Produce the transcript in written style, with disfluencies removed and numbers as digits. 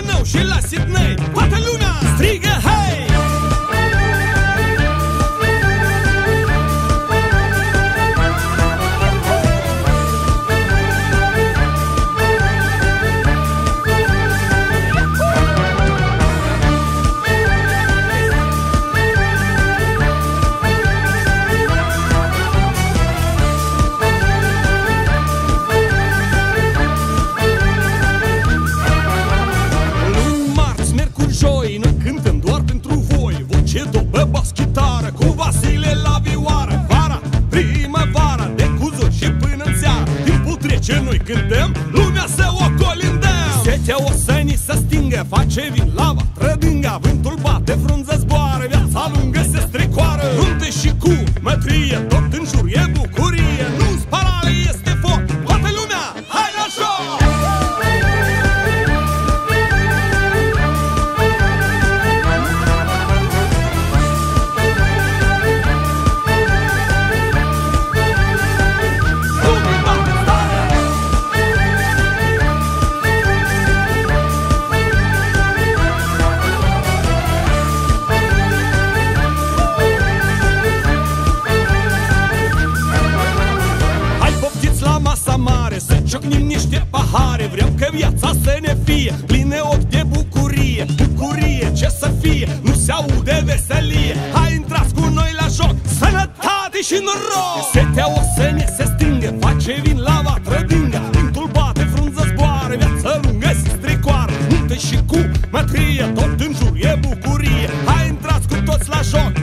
Chișinău și la Sydney, toată lumea strigă hei! Noi cântăm doar pentru voi. Voce dobă, bas, chitară, cu Vasile la vioară. Vara, primăvara, de cuzuri și până în seară. Timpul trece, noi cântăm, lumea să o colindăm. Setea o să ni se stingă, face vin lava, trădânga. Vântul bate, frunză zboară, viața lungă se strecoară. Nunte și cu mătrie, tot în jur e bucurie. Nu-ți parale, este foc, toată lumea, hai la joc! Să ciocnim niște pahare, vrem ca viața să ne fie pline ochi de bucurie. Bucurie, ce să fie, nu se aude veselie. Hai, intrați cu noi la joc, sănătate și noroc! Setea o să ne se stingă, face vin lava, trădânga. Vântul bate, frunză zboară, viața lungă se strecoară. Nunte și cu mătrie, tot în jur e bucurie. Hai, intrați cu toți la joc,